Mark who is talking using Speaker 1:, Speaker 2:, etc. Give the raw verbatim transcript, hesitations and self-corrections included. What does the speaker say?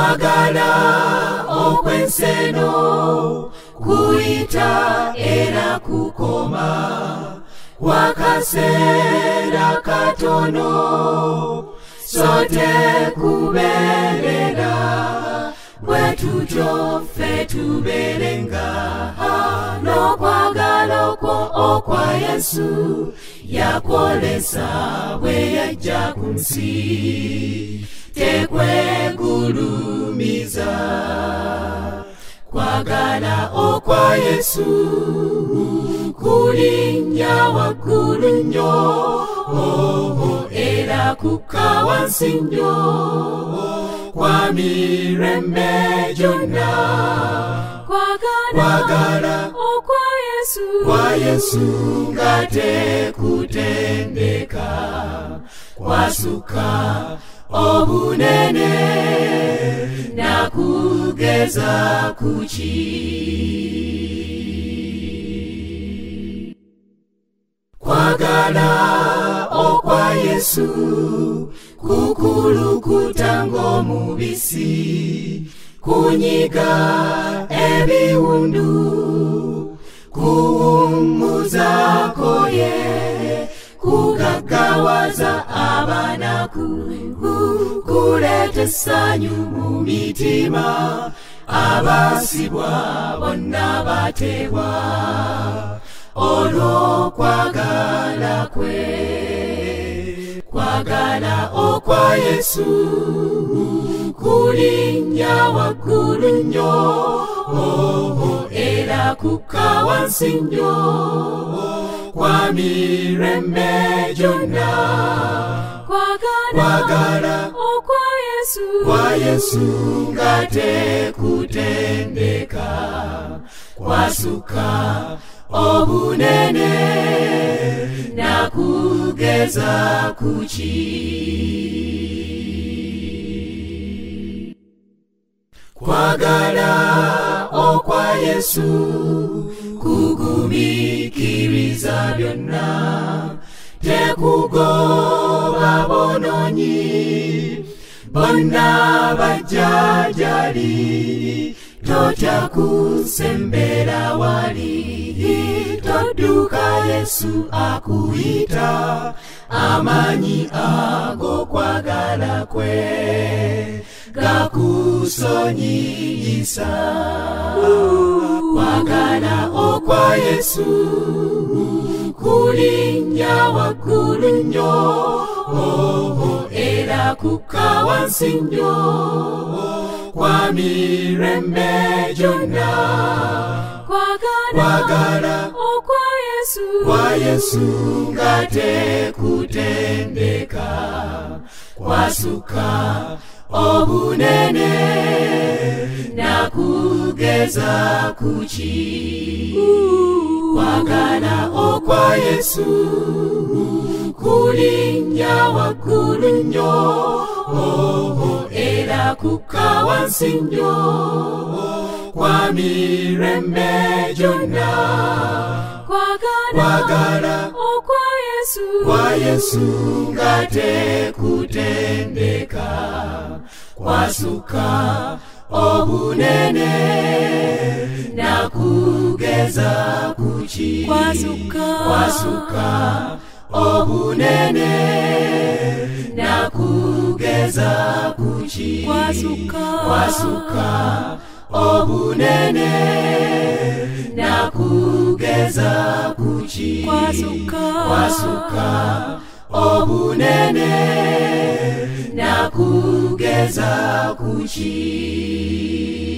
Speaker 1: kwagala okwenseno kuyita era kukoma wakasera katono sote kuberera bwetutyo ffe tuberenga n'okwagala okwo okwa Yesu yakwolesa bwe yajja ku nsi tekwegulumiza kwagala okwa Yesu kulinnya waggulu nnyo era kukka wansi nnyo kwa mirembe gyonna kwagala okwa Yesu kwa Yesu nga tekutendeka kwasuka obunene nakugeza kuki kwagala okwa Yesu kukulukuta ng'omubisi kunyiga ebiwundu kuwummuzaako ye kugaggawaza abanaku kuleeta essanyu mu mitima abaasibwa bonna bateebwa olw'okwagala kwe kwagala okwa Yesu kulinnya waggulu nnyo era kukka wansi nnyo kwa mirembe gyonna kwagala okwa Yesu kwa Yesu nga tekutendeka kwasuka obunene nakugeza kuki kwagala okwa Yesu kugumikiriza byonna tekugoba bononyi bonna bajja gyali totya kusembera wali todduka Yesu akuyita amanyi ago kwagala kwe gakusonyiyisa kwagala okwa Yesu kulinnya waggulu nnyo era kukka wansi nnyo kwa mirembe gyonna kwagala okwa Yesu kwa Yesu nga tekutendeka kwasuka obunene nakugeza kuki kwagala okwa Yesu kulinnya waggulu nnyo era kukka wansi nnyo kwa mirembe gyonna kwagala okwa Yesu kwa Yesu nga tekutendeka kwasuka obunene nakugeza kuki kwasuka obunene nakugeza kuki kwasuka obunene nakugeza kuki kwasuka obunene nakugeza kuki